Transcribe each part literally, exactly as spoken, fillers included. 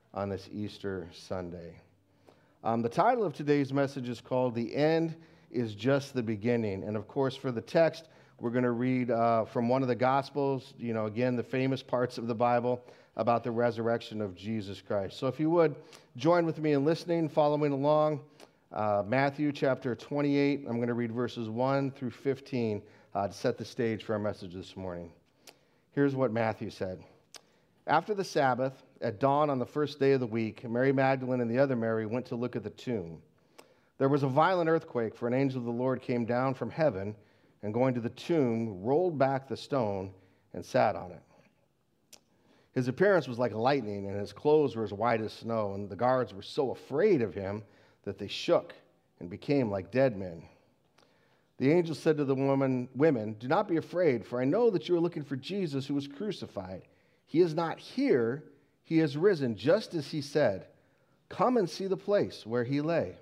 on this Easter Sunday. Um, the title of today's message is called "The End is Just the Beginning." And of course, for the text, we're going to read uh, from one of the Gospels, you know, again, the famous parts of the Bible about the resurrection of Jesus Christ. So if you would, join with me in listening, following along. Uh, Matthew chapter twenty-eight, I'm going to read verses one through fifteen uh, to set the stage for our message this morning. Here's what Matthew said. After the Sabbath, at dawn on the first day of the week, Mary Magdalene and the other Mary went to look at the tomb. There was a violent earthquake, for an angel of the Lord came down from heaven and, going to the tomb, rolled back the stone and sat on it. His appearance was like lightning, and his clothes were as white as snow, and the guards were so afraid of him that they shook and became like dead men. The angel said to the woman, women, "Do not be afraid, for I know that you are looking for Jesus who was crucified. He is not here. He has risen, just as he said. Come and see the place where he lay.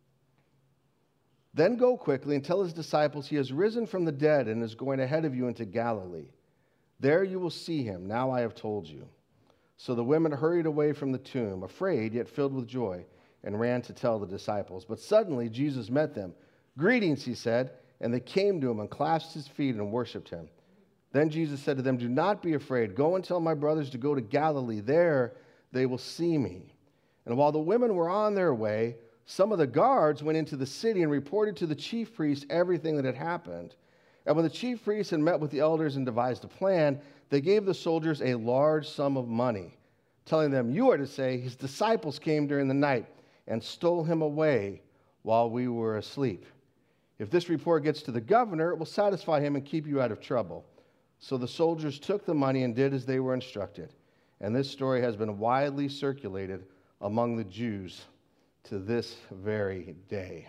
Then go quickly and tell his disciples he has risen from the dead and is going ahead of you into Galilee. There you will see him. Now I have told you." So the women hurried away from the tomb, afraid yet filled with joy, and ran to tell the disciples. But suddenly Jesus met them. "Greetings," he said, and they came to him and clasped his feet and worshipped him. Then Jesus said to them, "Do not be afraid. Go and tell my brothers to go to Galilee. There they will see me." And while the women were on their way, some of the guards went into the city and reported to the chief priests everything that had happened. And when the chief priests had met with the elders and devised a plan, they gave the soldiers a large sum of money, telling them, "You are to say, his disciples came during the night and stole him away while we were asleep. If this report gets to the governor, it will satisfy him and keep you out of trouble." So the soldiers took the money and did as they were instructed. And this story has been widely circulated among the Jews to this very day.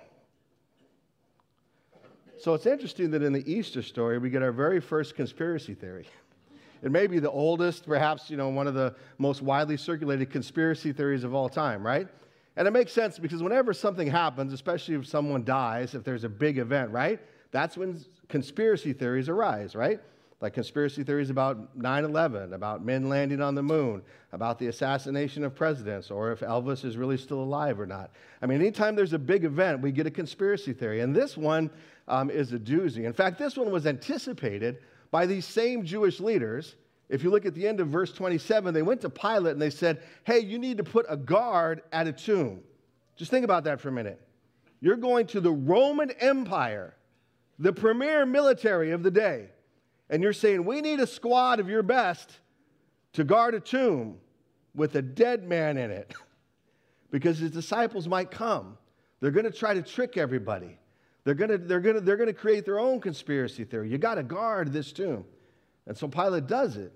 So it's interesting that in the Easter story, we get our very first conspiracy theory. It may be the oldest, perhaps, you know, one of the most widely circulated conspiracy theories of all time, right? And it makes sense because whenever something happens, especially if someone dies, if there's a big event, right? That's when conspiracy theories arise, right? Like conspiracy theories about nine eleven, about men landing on the moon, about the assassination of presidents, or if Elvis is really still alive or not. I mean, anytime there's a big event, we get a conspiracy theory. And this one um, is a doozy. In fact, this one was anticipated by these same Jewish leaders. If you look at the end of verse twenty-seven, they went to Pilate and they said, "Hey, you need to put a guard at a tomb." Just think about that for a minute. You're going to the Roman Empire, the premier military of the day, and you're saying, "We need a squad of your best to guard a tomb with a dead man in it," because his disciples might come. They're going to try to trick everybody. They're going to, they're going to, they're going to create their own conspiracy theory. You got to guard this tomb. And so Pilate does it.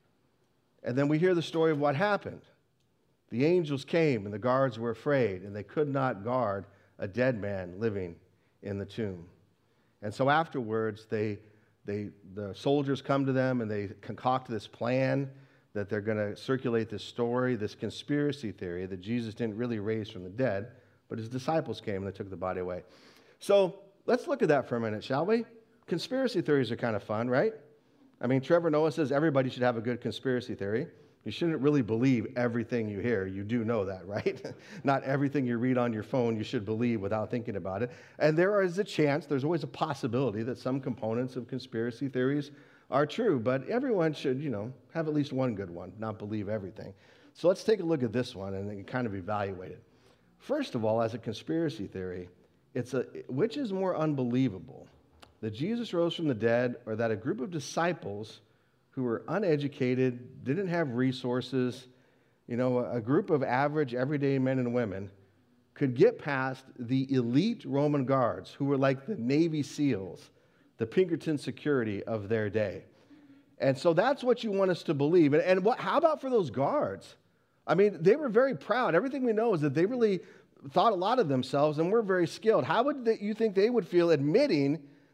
And then we hear the story of what happened. The angels came and the guards were afraid, and they could not guard a dead man living in the tomb. And so afterwards, they They, the soldiers come to them and they concoct this plan that they're going to circulate this story, this conspiracy theory that Jesus didn't really raise from the dead, but his disciples came and they took the body away. So let's look at that for a minute, shall we? Conspiracy theories are kind of fun, right? I mean, Trevor Noah says everybody should have a good conspiracy theory. You shouldn't really believe everything you hear. You do know that, right? Not everything you read on your phone you should believe without thinking about it. And there is a chance, there's always a possibility that some components of conspiracy theories are true. But everyone should, you know, have at least one good one, not believe everything. So let's take a look at this one and kind of evaluate it. First of all, as a conspiracy theory, it's a which is more unbelievable, that Jesus rose from the dead or that a group of disciples who were uneducated, didn't have resources, you know, a group of average, everyday men and women could get past the elite Roman guards who were like the Navy SEALs, the Pinkerton security of their day. And so that's what you want us to believe. And, and what, how about for those guards? I mean, they were very proud. Everything we know is that they really thought a lot of themselves and were very skilled. How would they, you think they would feel admitting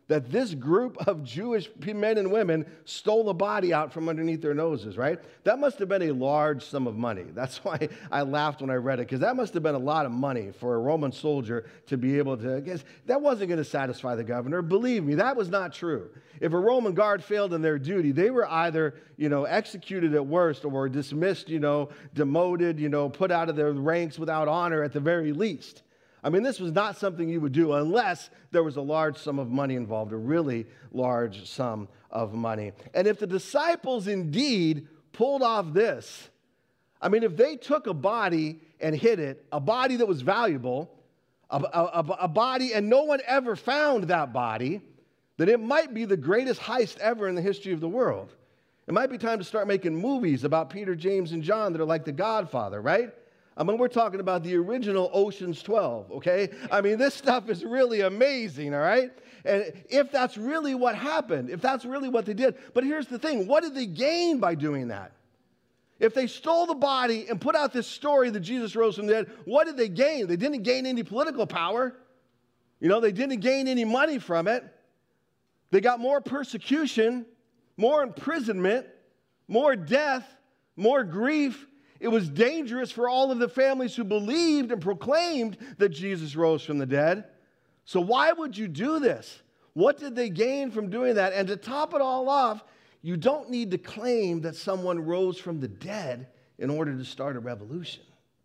that this group of Jewish men and women stole a body out from underneath their noses, right? That must have been a large sum of money. That's why I laughed when I read it, because that must have been a lot of money for a Roman soldier to be able to, I guess, that wasn't going to satisfy the governor. Believe me, that was not true. If a Roman guard failed in their duty, they were either, you know, executed at worst or dismissed, you know, demoted, you know, put out of their ranks without honor at the very least. I mean, this was not something you would do unless there was a large sum of money involved, a really large sum of money. And if the disciples indeed pulled off this, I mean, if they took a body and hid it, a body that was valuable, a, a, a body, and no one ever found that body, then it might be the greatest heist ever in the history of the world. It might be time to start making movies about Peter, James, and John that are like The Godfather, right? I mean, we're talking about the original Ocean's twelve, okay? I mean, this stuff is really amazing, all right? And if that's really what happened, if that's really what they did. But here's the thing. What did they gain by doing that? If they stole the body and put out this story that Jesus rose from the dead, what did they gain? They didn't gain any political power. You know, they didn't gain any money from it. They got more persecution, more imprisonment, more death, more grief. It was dangerous for all of the families who believed and proclaimed that Jesus rose from the dead. So why would you do this? What did they gain from doing that? And to top it all off, you don't need to claim that someone rose from the dead in order to start a revolution.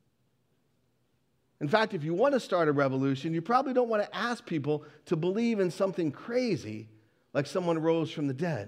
In fact, if you want to start a revolution, you probably don't want to ask people to believe in something crazy like someone rose from the dead.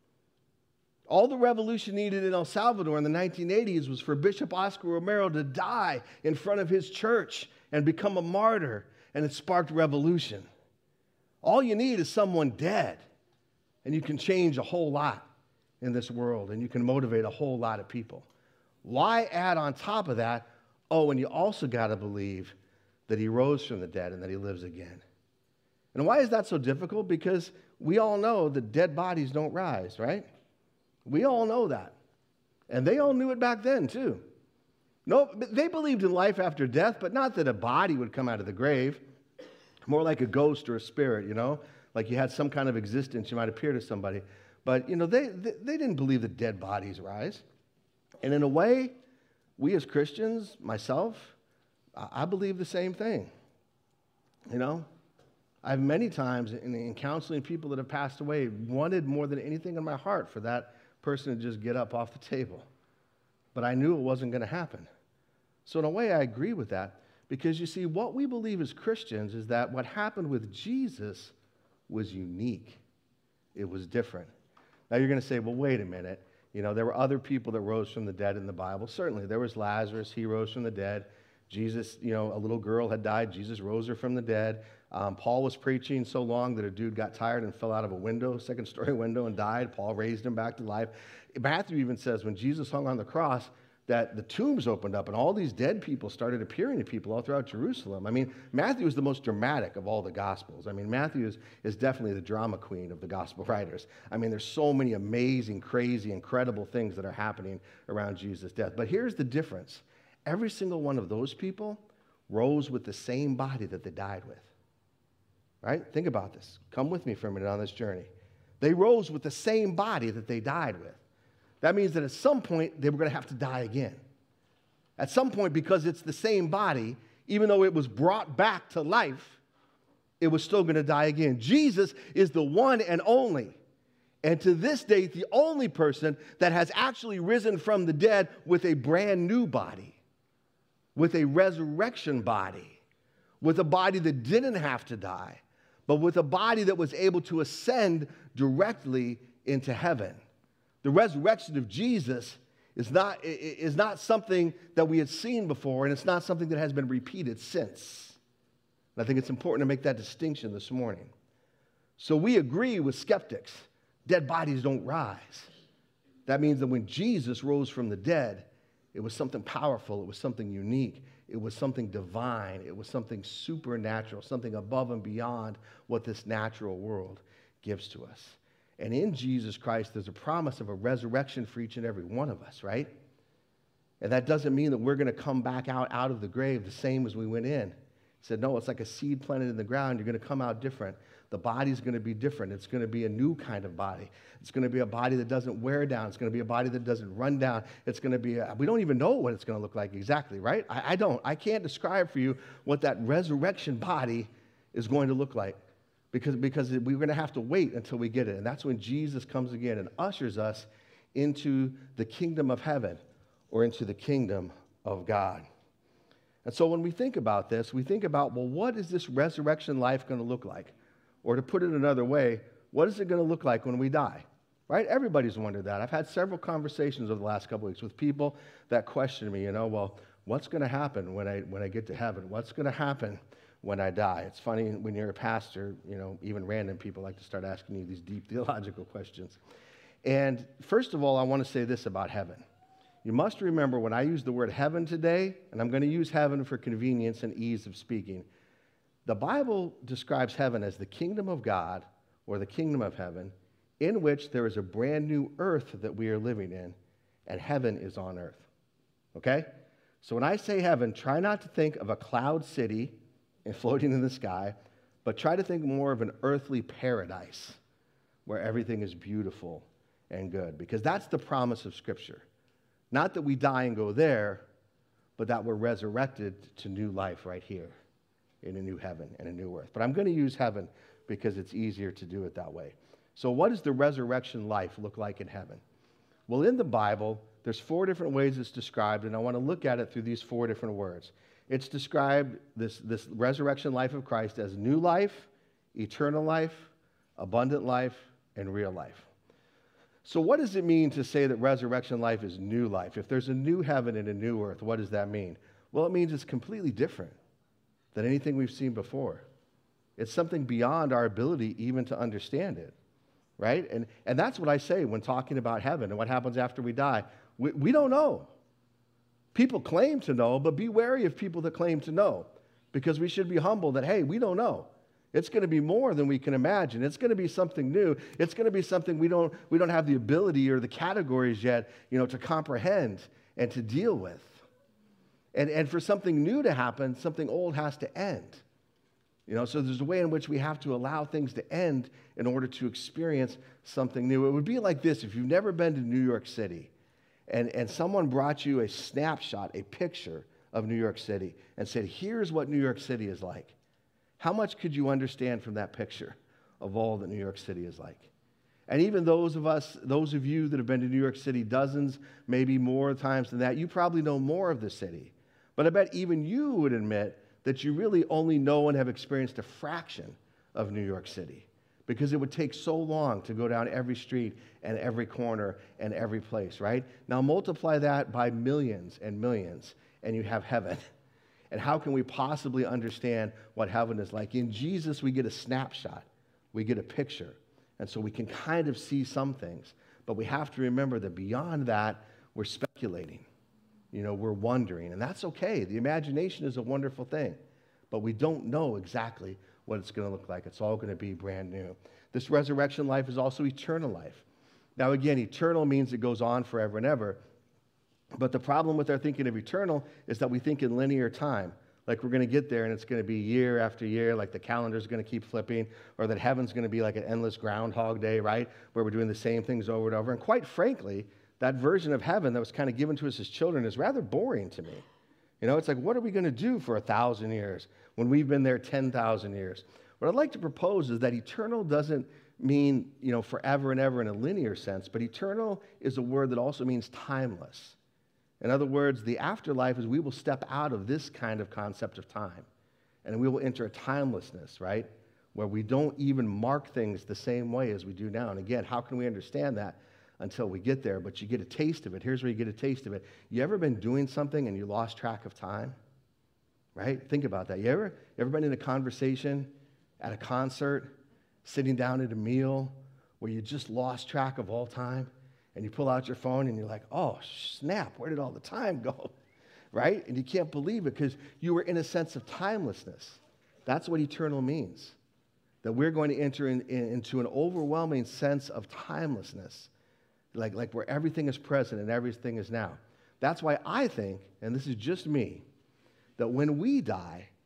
All the revolution needed in El Salvador in the nineteen eighties was for Bishop Oscar Romero to die in front of his church and become a martyr, and it sparked revolution. All you need is someone dead, and you can change a whole lot in this world, and you can motivate a whole lot of people. Why add on top of that, oh, and you also got to believe that he rose from the dead and that he lives again. And why is that so difficult? Because we all know that dead bodies don't rise, right? We all know that. And they all knew it back then, too. No, they believed in life after death, but not that a body would come out of the grave. More like a ghost or a spirit, you know? Like you had some kind of existence, you might appear to somebody. But, you know, they, they, they didn't believe that dead bodies rise. And in a way, we as Christians, myself, I believe the same thing. You know? I've many times in, in counseling people that have passed away wanted more than anything in my heart for that person to just get up off the table. But I knew it wasn't going to happen. So in a way, I agree with that. Because you see, what we believe as Christians is that what happened with Jesus was unique. It was different. Now you're going to say, well, wait a minute. You know, there were other people that rose from the dead in the Bible. Certainly, there was Lazarus. He rose from the dead. Jesus, you know, a little girl had died. Jesus rose her from the dead. Um, Paul was preaching so long that a dude got tired and fell out of a window, second story window, and died. Paul raised him back to life. Matthew even says when Jesus hung on the cross that the tombs opened up and all these dead people started appearing to people all throughout Jerusalem. I mean, Matthew is the most dramatic of all the Gospels. I mean, Matthew is, is definitely the drama queen of the Gospel writers. I mean, there's so many amazing, crazy, incredible things that are happening around Jesus' death. But here's the difference. Every single one of those people rose with the same body that they died with. Right? Think about this. Come with me for a minute on this journey. They rose with the same body that they died with. That means that at some point, they were going to have to die again. At some point, because it's the same body, even though it was brought back to life, it was still going to die again. Jesus is the one and only. And to this date, the only person that has actually risen from the dead with a brand new body, with a resurrection body, with a body that didn't have to die, but with a body that was able to ascend directly into heaven. The resurrection of Jesus is not, is not something that we had seen before, and it's not something that has been repeated since. And I think it's important to make that distinction this morning. So we agree with skeptics. Dead bodies don't rise. That means that when Jesus rose from the dead, it was something powerful. It was something unique. It was something divine. It was something supernatural, something above and beyond what this natural world gives to us. And in Jesus Christ, there's a promise of a resurrection for each and every one of us, right? And that doesn't mean that we're going to come back out, out of the grave the same as we went in. said, no, it's like a seed planted in the ground. You're going to come out different. The body's going to be different. It's going to be a new kind of body. It's going to be a body that doesn't wear down. It's going to be a body that doesn't run down. It's going to be, a, we don't even know what it's going to look like exactly, right? I, I don't. I can't describe for you what that resurrection body is going to look like because, because we're going to have to wait until we get it. And that's when Jesus comes again and ushers us into the kingdom of heaven or into the kingdom of God. And so when we think about this, we think about, well, what is this resurrection life going to look like? Or to put it another way, what is it going to look like when we die? Right? Everybody's wondered that. I've had several conversations over the last couple of weeks with people that question me, you know, well, what's going to happen when I when I get to heaven? What's going to happen when I die? It's funny when you're a pastor, you know, even random people like to start asking you these deep theological questions. And first of all, I want to say this about heaven. You must remember when I use the word heaven today, and I'm going to use heaven for convenience and ease of speaking, the Bible describes heaven as the kingdom of God or the kingdom of heaven in which there is a brand new earth that we are living in, and heaven is on earth. Okay? So when I say heaven, try not to think of a cloud city and floating in the sky, but try to think more of an earthly paradise where everything is beautiful and good, because that's the promise of Scripture. Not that we die and go there, but that we're resurrected to new life right here in a new heaven and a new earth. But I'm going to use heaven because it's easier to do it that way. So what does the resurrection life look like in heaven? Well, in the Bible, there's four different ways it's described, and I want to look at it through these four different words. It's described, this, this resurrection life of Christ, as new life, eternal life, abundant life, and real life. So what does it mean to say that resurrection life is new life? If there's a new heaven and a new earth, what does that mean? Well, it means it's completely different than anything we've seen before. It's something beyond our ability even to understand it, right? And, and that's what I say when talking about heaven and what happens after we die. We, we don't know. People claim to know, but be wary of people that claim to know, because we should be humble that, hey, we don't know. It's going to be more than we can imagine. It's going to be something new. It's going to be something we don't, we don't have the ability or the categories yet, you know, to comprehend and to deal with. And, and for something new to happen, something old has to end. You know, so there's a way in which we have to allow things to end in order to experience something new. It would be like this: if you've never been to New York City and, and someone brought you a snapshot, a picture of New York City and said, here's what New York City is like. How much could you understand from that picture of all that New York City is like? And even those of us, those of you that have been to New York City dozens, maybe more times than that, you probably know more of the city. But I bet even you would admit that you really only know and have experienced a fraction of New York City, because it would take so long to go down every street and every corner and every place, right? Now multiply that by millions and millions, and you have heaven. And how can we possibly understand what heaven is like? In Jesus, we get a snapshot. We get a picture. And so we can kind of see some things. But we have to remember that beyond that, we're speculating. You know, we're wondering. And that's okay. The imagination is a wonderful thing. But we don't know exactly what it's going to look like. It's all going to be brand new. This resurrection life is also eternal life. Now, again, eternal means it goes on forever and ever. But the problem with our thinking of eternal is that we think in linear time, like we're going to get there and it's going to be year after year, like the calendar's going to keep flipping, or that heaven's going to be like an endless Groundhog Day, right, where we're doing the same things over and over. And quite frankly, that version of heaven that was kind of given to us as children is rather boring to me. You know, it's like, what are we going to do for a thousand years when we've been there ten thousand years? What I'd like to propose is that eternal doesn't mean, you know, forever and ever in a linear sense, but eternal is a word that also means timeless. In other words, the afterlife is we will step out of this kind of concept of time, and we will enter a timelessness, right, where we don't even mark things the same way as we do now. And again, how can we understand that until we get there? But you get a taste of it. Here's where you get a taste of it. You ever been doing something and you lost track of time? Right? Think about that. You ever, you ever been in a conversation at a concert, sitting down at a meal, where you just lost track of all time? And you pull out your phone and you're like, oh, snap, where did all the time go? Right? And you can't believe it because you were in a sense of timelessness. That's what eternal means. That we're going to enter in, in, into an overwhelming sense of timelessness, like, like where everything is present and everything is now. That's why I think, and this is just me, that when we die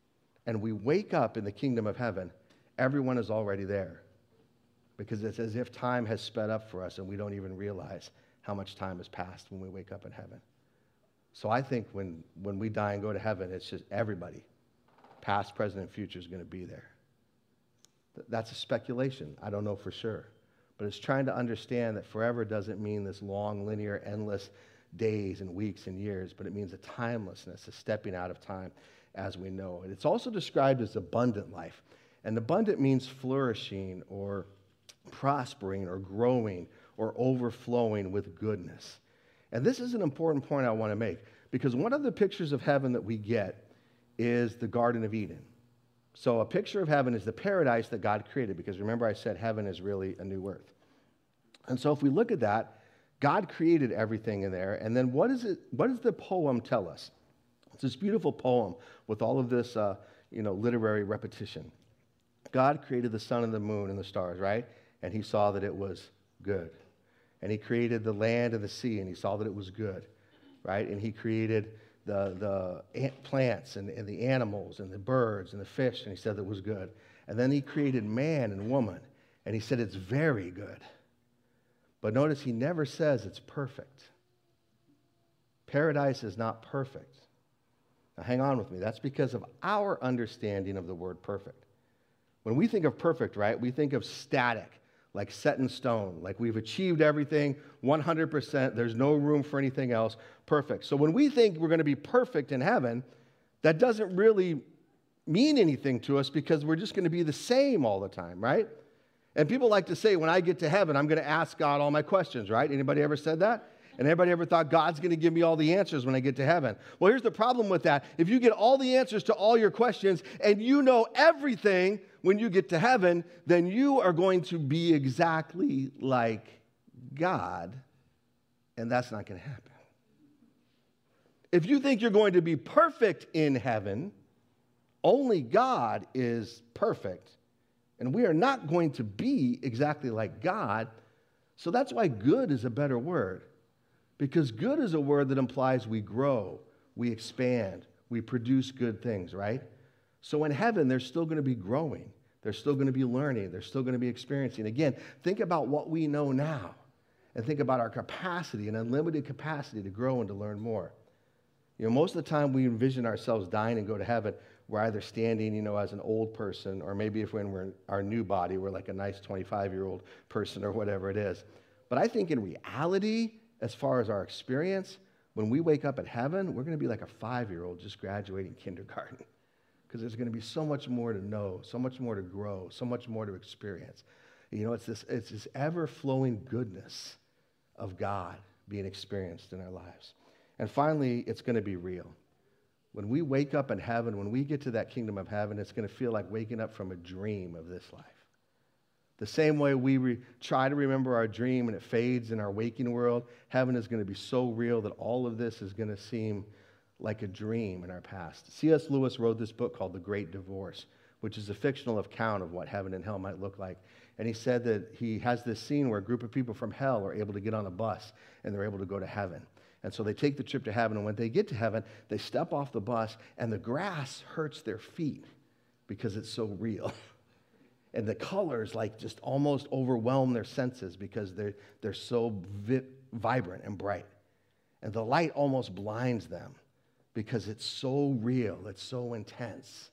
and we wake up in the kingdom of heaven, everyone is already there. Because it's as if time has sped up for us and we don't even realize how much time has passed when we wake up in heaven. So I think when, when we die and go to heaven, it's just everybody, past, present, and future, is going to be there. That's a speculation. I don't know for sure. But it's trying to understand that forever doesn't mean this long, linear, endless days and weeks and years, but it means a timelessness, a stepping out of time as we know it. It's also described as abundant life. And abundant means flourishing or prospering or growing or overflowing with goodness. And this is an important point I want to make, because one of the pictures of heaven that we get is the Garden of Eden. So a picture of heaven is the paradise that God created, because remember I said heaven is really a new earth. And so if we look at that, God created everything in there, and then what is it? What does the poem tell us? It's this beautiful poem with all of this, uh, you know, literary repetition. God created the sun and the moon and the stars, right? And he saw that it was good. And he created the land and the sea, and he saw that it was good, right? And he created the, the plants and, and the animals and the birds and the fish, and he said that it was good. And then he created man and woman, and he said it's very good. But notice he never says it's perfect. Paradise is not perfect. Now hang on with me. That's because of our understanding of the word perfect. When we think of perfect, right, we think of static, like set in stone, like we've achieved everything one hundred percent, there's no room for anything else, perfect. So when we think we're going to be perfect in heaven, that doesn't really mean anything to us, because we're just going to be the same all the time, right? And people like to say, when I get to heaven, I'm going to ask God all my questions, right? Anybody ever said that? And anybody ever thought God's going to give me all the answers when I get to heaven? Well, here's the problem with that. If you get all the answers to all your questions and you know everything when you get to heaven, then you are going to be exactly like God, and that's not going to happen. If you think you're going to be perfect in heaven, only God is perfect, and we are not going to be exactly like God. So that's why good is a better word. Because good is a word that implies we grow, we expand, we produce good things, right? So in heaven, there's still going to be growing. There's still going to be learning. There's still going to be experiencing. Again, think about what we know now, and think about our capacity, an unlimited capacity to grow and to learn more. You know, most of the time we envision ourselves dying and go to heaven, we're either standing, you know, as an old person, or maybe if when we're in our new body, we're like a nice twenty-five-year-old person or whatever it is. But I think in reality, as far as our experience, when we wake up at heaven, we're going to be like a five-year-old just graduating kindergarten, because there's going to be so much more to know, so much more to grow, so much more to experience. You know, it's this, it's this ever-flowing goodness of God being experienced in our lives. And finally, it's going to be real. When we wake up in heaven, when we get to that kingdom of heaven, it's going to feel like waking up from a dream of this life. The same way we re- try to remember our dream and it fades in our waking world, heaven is going to be so real that all of this is going to seem like a dream in our past. C S Lewis wrote this book called The Great Divorce, which is a fictional account of what heaven and hell might look like. And he said that he has this scene where a group of people from hell are able to get on a bus and they're able to go to heaven. And so they take the trip to heaven, and when they get to heaven, they step off the bus, and the grass hurts their feet because it's so real. And the colors like just almost overwhelm their senses because they're, they're so vi- vibrant and bright. And the light almost blinds them because it's so real, it's so intense.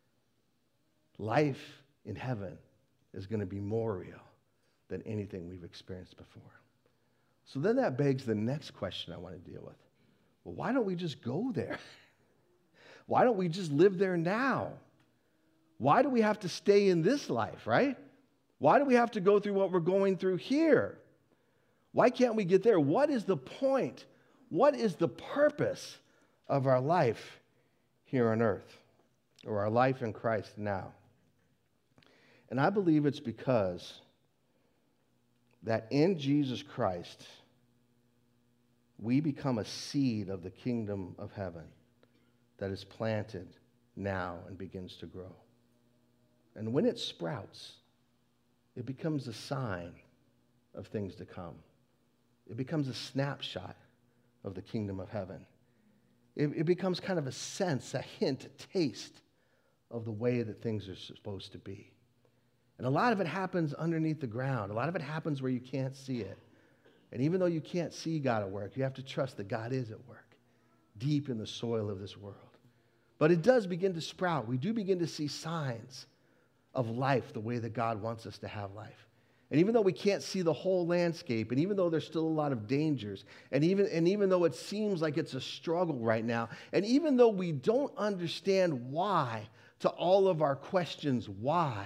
Life in heaven is going to be more real than anything we've experienced before. So then that begs the next question I want to deal with. Well, why don't we just go there? Why don't we just live there now? Why do we have to stay in this life, right? Why do we have to go through what we're going through here? Why can't we get there? What is the point? What is the purpose of our life here on earth, or our life in Christ now? And I believe it's because that in Jesus Christ, we become a seed of the kingdom of heaven that is planted now and begins to grow. And when it sprouts, it becomes a sign of things to come. It becomes a snapshot of the kingdom of heaven. It, it becomes kind of a sense, a hint, a taste of the way that things are supposed to be. And a lot of it happens underneath the ground. A lot of it happens where you can't see it. And even though you can't see God at work, you have to trust that God is at work, deep in the soil of this world. But it does begin to sprout. We do begin to see signs of life the way that God wants us to have life. And even though we can't see the whole landscape, and even though there's still a lot of dangers, and even, and even though it seems like it's a struggle right now, and even though we don't understand why to all of our questions, why,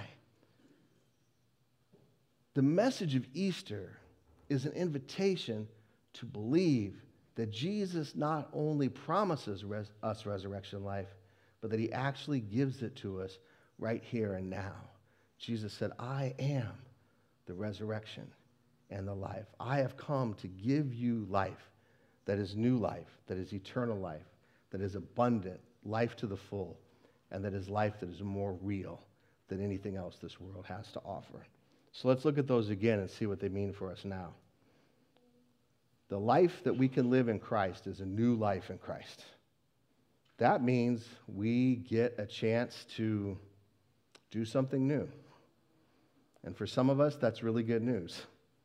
the message of Easter is an invitation to believe that Jesus not only promises res- us resurrection life, but that he actually gives it to us right here and now. Jesus said, I am the resurrection and the life. I have come to give you life that is new life, that is eternal life, that is abundant, life to the full, and that is life that is more real than anything else this world has to offer. So let's look at those again and see what they mean for us now. The life that we can live in Christ is a new life in Christ. That means we get a chance to do something new. And for some of us, that's really good news.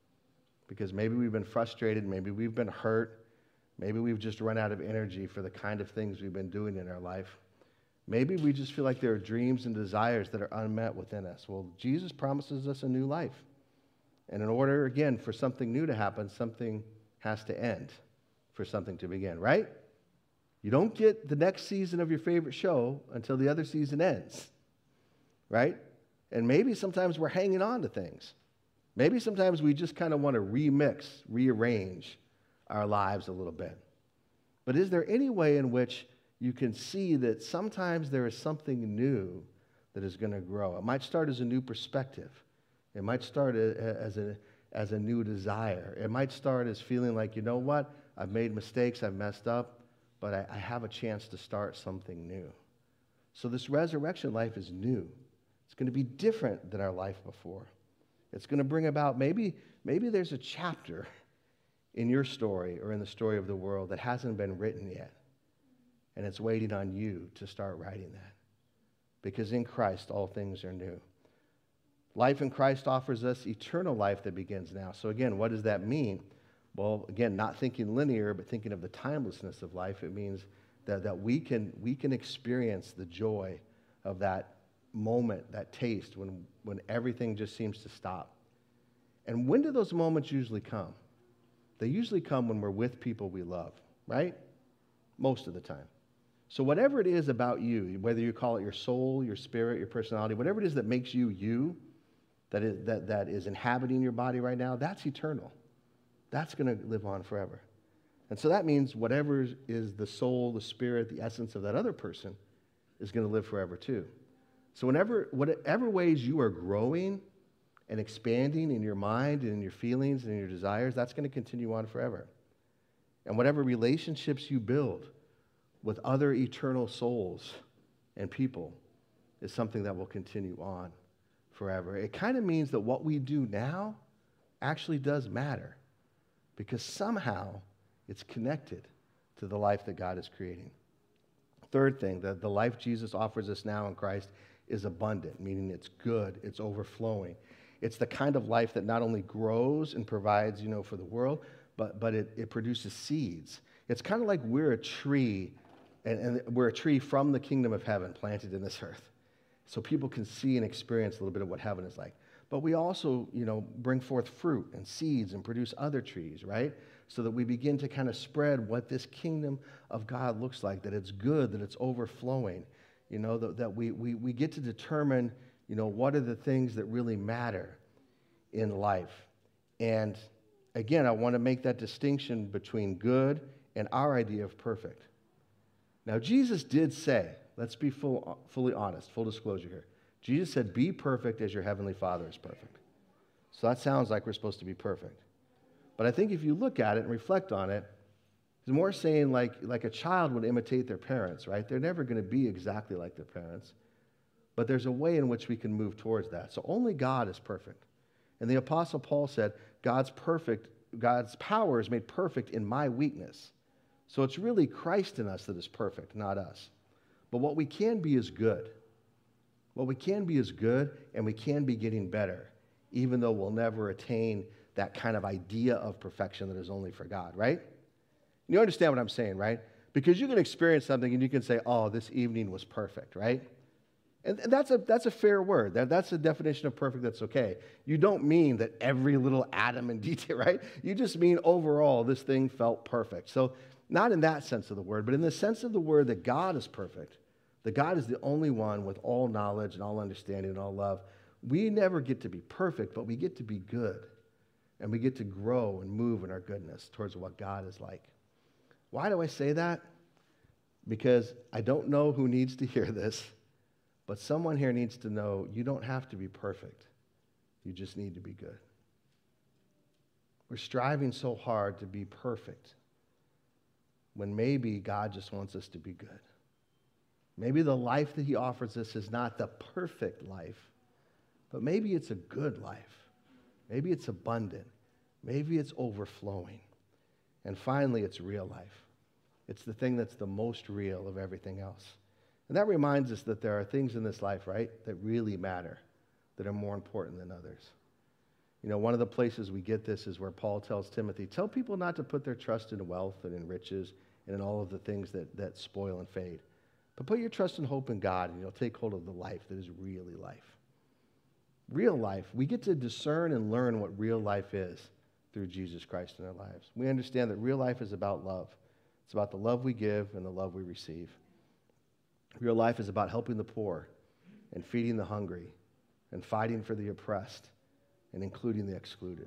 Because maybe we've been frustrated, maybe we've been hurt, maybe we've just run out of energy for the kind of things we've been doing in our life. Maybe we just feel like there are dreams and desires that are unmet within us. Well, Jesus promises us a new life. And in order, again, for something new to happen, something has to end for something to begin, right? You don't get the next season of your favorite show until the other season ends, right? And maybe sometimes we're hanging on to things. Maybe sometimes we just kind of want to remix, rearrange our lives a little bit. But is there any way in which you can see that sometimes there is something new that is going to grow? It might start as a new perspective. It might start as a, as a new desire. It might start as feeling like, you know what, I've made mistakes, I've messed up, but I, I have a chance to start something new. So this resurrection life is new. It's going to be different than our life before. It's going to bring about, maybe, maybe there's a chapter in your story or in the story of the world that hasn't been written yet. And it's waiting on you to start writing that. Because in Christ, all things are new. Life in Christ offers us eternal life that begins now. So again, what does that mean? Well, again, not thinking linear, but thinking of the timelessness of life. It means that, that we can, we can experience the joy of that moment, that taste, when, when everything just seems to stop. And when do those moments usually come? They usually come when we're with people we love, right? Most of the time. So whatever it is about you, whether you call it your soul, your spirit, your personality, whatever it is that makes you you, that is, that, that is inhabiting your body right now, that's eternal. That's going to live on forever. And so that means whatever is the soul, the spirit, the essence of that other person is going to live forever too. So whenever, whatever ways you are growing and expanding in your mind and in your feelings and in your desires, that's going to continue on forever. And whatever relationships you build with other eternal souls and people is something that will continue on forever. It kind of means that what we do now actually does matter because somehow it's connected to the life that God is creating. Third thing, that the life Jesus offers us now in Christ is abundant, meaning it's good, it's overflowing. It's the kind of life that not only grows and provides, you know, for the world, but, but it, it produces seeds. It's kind of like we're a tree, and, and we're a tree from the kingdom of heaven planted in this earth. So people can see and experience a little bit of what heaven is like. But we also, you know, bring forth fruit and seeds and produce other trees, right? So that we begin to kind of spread what this kingdom of God looks like, that it's good, that it's overflowing, you know, that, that we, we, we get to determine, you know, what are the things that really matter in life. And again, I want to make that distinction between good and our idea of perfect. Now, Jesus did say, let's be full, fully honest, full disclosure here. Jesus said, be perfect as your heavenly Father is perfect. So that sounds like we're supposed to be perfect. But I think if you look at it and reflect on it, it's more saying like, like a child would imitate their parents, right? They're never going to be exactly like their parents. But there's a way in which we can move towards that. So only God is perfect. And the Apostle Paul said, God's perfect, God's power is made perfect in my weakness. So it's really Christ in us that is perfect, not us. But what we can be is good. Well, we can be as good and we can be getting better, even though we'll never attain that kind of idea of perfection that is only for God, right? You understand what I'm saying, right? Because you can experience something and you can say, oh, this evening was perfect, right? And that's a, that's a fair word. That, that's a definition of perfect that's okay. You don't mean that every little atom and detail, right? You just mean overall this thing felt perfect. So not in that sense of the word, but in the sense of the word that God is perfect, that God is the only one with all knowledge and all understanding and all love. We never get to be perfect, but we get to be good. And we get to grow and move in our goodness towards what God is like. Why do I say that? Because I don't know who needs to hear this, but someone here needs to know you don't have to be perfect. You just need to be good. We're striving so hard to be perfect when maybe God just wants us to be good. Maybe the life that he offers us is not the perfect life, but maybe it's a good life. Maybe it's abundant. Maybe it's overflowing. And finally, it's real life. It's the thing that's the most real of everything else. And that reminds us that there are things in this life, right, that really matter, that are more important than others. You know, one of the places we get this is where Paul tells Timothy, tell people not to put their trust in wealth and in riches and in all of the things that, that spoil and fade. But put your trust and hope in God, and you'll take hold of the life that is really life. Real life, we get to discern and learn what real life is through Jesus Christ in our lives. We understand that real life is about love. It's about the love we give and the love we receive. Real life is about helping the poor and feeding the hungry and fighting for the oppressed and including the excluded.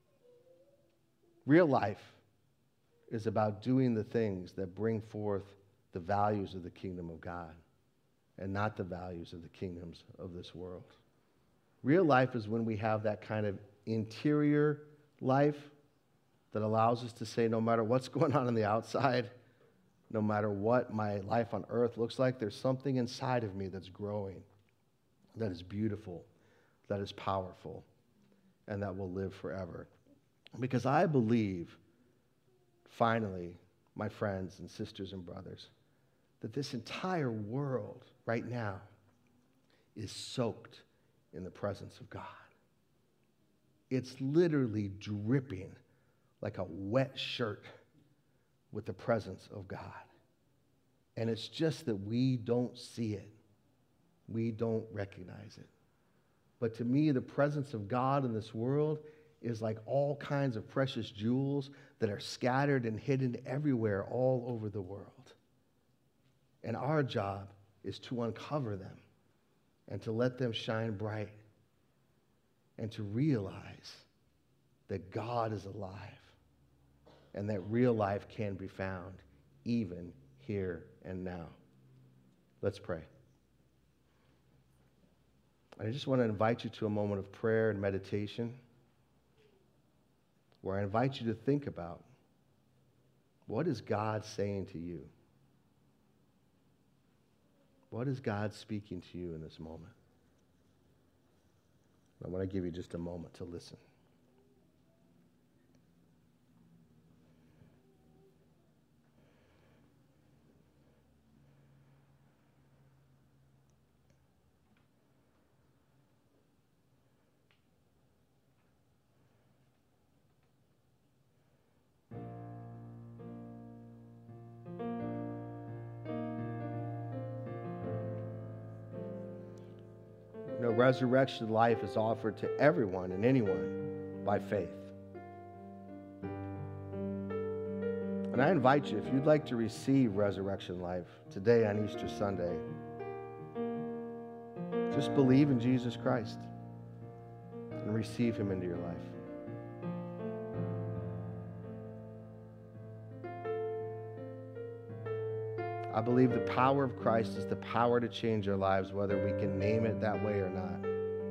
Real life is about doing the things that bring forth the values of the kingdom of God and not the values of the kingdoms of this world. Real life is when we have that kind of interior life that allows us to say, no matter what's going on on the outside, no matter what my life on earth looks like, there's something inside of me that's growing, that is beautiful, that is powerful, and that will live forever. Because I believe, finally, my friends and sisters and brothers, that this entire world right now is soaked in the presence of God. It's literally dripping like a wet shirt with the presence of God. And it's just that we don't see it. We don't recognize it. But to me, the presence of God in this world is like all kinds of precious jewels that are scattered and hidden everywhere all over the world. And our job is to uncover them and to let them shine bright and to realize that God is alive and that real life can be found even here and now. Let's pray. I just want to invite you to a moment of prayer and meditation where I invite you to think about, what is God saying to you? What is God speaking to you in this moment? I want to give you just a moment to listen. You know, resurrection life is offered to everyone and anyone by faith. And I invite you, if you'd like to receive resurrection life today on Easter Sunday, just believe in Jesus Christ and receive him into your life. I believe the power of Christ is the power to change our lives, whether we can name it that way or not.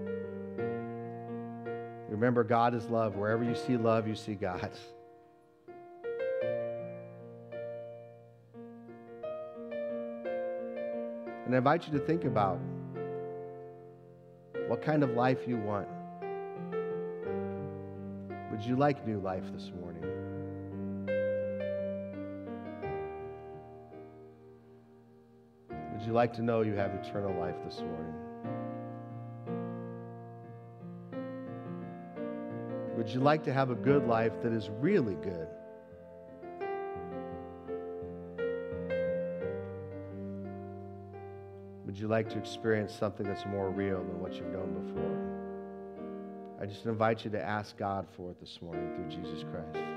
Remember, God is love. Wherever you see love, you see God. And I invite you to think about what kind of life you want. Would you like new life this morning? Would you like to know you have eternal life this morning? Would you like to have a good life that is really good? Would you like to experience something that's more real than what you've known before? I just invite you to ask God for it this morning through Jesus Christ.